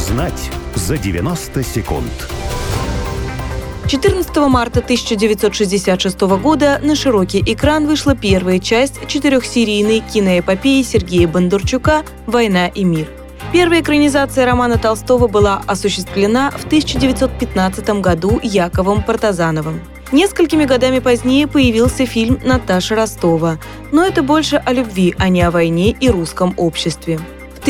Знать за 90 секунд. 14 марта 1966 года на широкий экран вышла первая часть четырехсерийной киноэпопеи Сергея Бондарчука «Война и мир». Первая экранизация романа Толстого была осуществлена в 1915 году Яковом Партазановым. Несколькими годами позднее появился фильм Наташи Ростова, но это больше о любви, а не о войне и русском обществе. В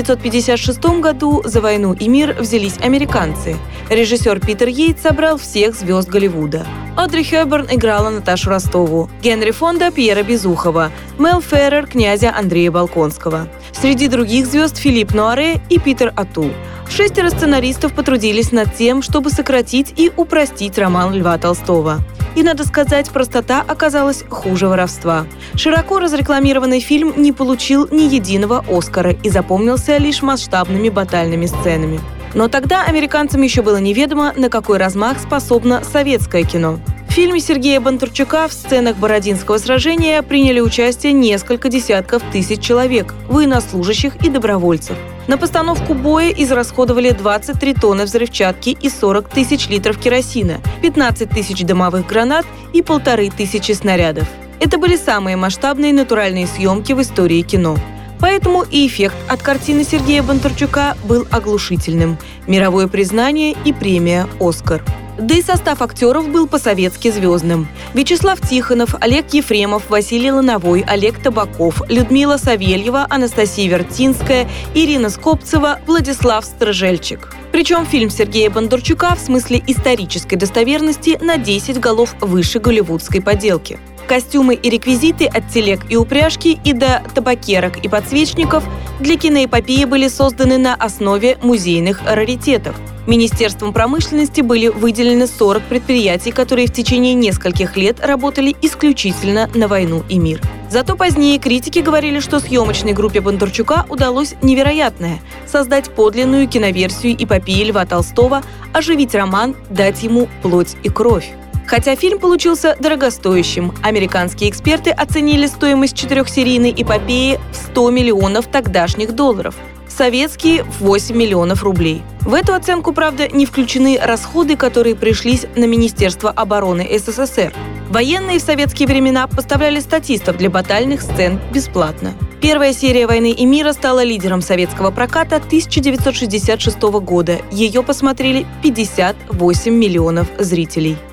1956 году за «Войну и мир» взялись американцы. Режиссер Питер Йейтс собрал всех звезд Голливуда. Одри Хёбберн играла Наташу Ростову, Генри Фонда – Пьера Безухова, Мел Феррер – князя Андрея Болконского. Среди других звезд Филипп Нуаре и Питер Отул. 6 сценаристов потрудились над тем, чтобы сократить и упростить роман Льва Толстого. И, надо сказать, простота оказалась хуже воровства. Широко разрекламированный фильм не получил ни единого «Оскара» и запомнился лишь масштабными батальными сценами. Но тогда американцам еще было неведомо, на какой размах способно советское кино. В фильме Сергея Бондарчука в сценах Бородинского сражения приняли участие несколько десятков тысяч человек, военнослужащих и добровольцев. На постановку боя израсходовали 23 тонны взрывчатки и 40 тысяч литров керосина, 15 тысяч дымовых гранат и 1500 снарядов. Это были самые масштабные натуральные съемки в истории кино. Поэтому и эффект от картины Сергея Бондарчука был оглушительным. Мировое признание и премия «Оскар». Да и состав актеров был по-советски звездным. Вячеслав Тихонов, Олег Ефремов, Василий Лановой, Олег Табаков, Людмила Савельева, Анастасия Вертинская, Ирина Скопцева, Владислав Стржельчик. Причем фильм Сергея Бондарчука в смысле исторической достоверности на 10 голов выше голливудской поделки. Костюмы и реквизиты от телег и упряжки и до табакерок и подсвечников для киноэпопеи были созданы на основе музейных раритетов. Министерством промышленности были выделены 40 предприятий, которые в течение нескольких лет работали исключительно на «Войну и мир». Зато позднее критики говорили, что съемочной группе Бондарчука удалось невероятное – создать подлинную киноверсию эпопеи Льва Толстого, оживить роман, дать ему плоть и кровь. Хотя фильм получился дорогостоящим, американские эксперты оценили стоимость четырехсерийной эпопеи в 100 миллионов тогдашних долларов, советские – в 8 миллионов рублей. В эту оценку, правда, не включены расходы, которые пришлись на Министерство обороны СССР. Военные в советские времена поставляли статистов для батальных сцен бесплатно. Первая серия «Войны и мира» стала лидером советского проката 1966 года. Ее посмотрели 58 миллионов зрителей.